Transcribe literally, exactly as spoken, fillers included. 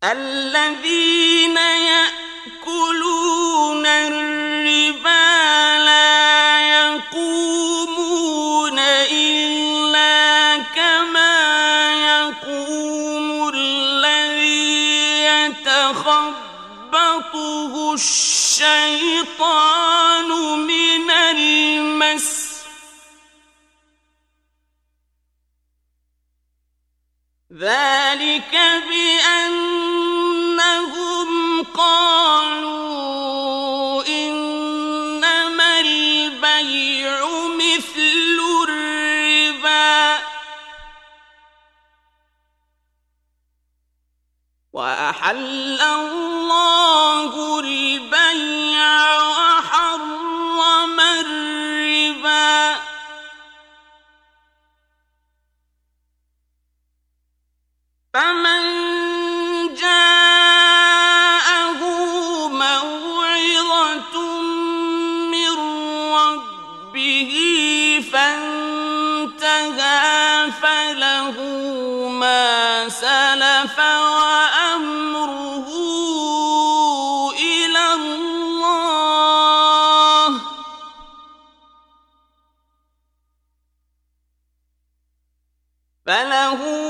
الذين يأكلون الربا لا يقومون إلا كما يقوم الذي يتخبطه الشيطان من المس ذلك بأنهم قالوا إنما البيع مثل الربا وأحل الله البيع وحرم الربا فمن جاءه موعظة من ربه فانتهى فله ما سلف وأمره إلى الله فله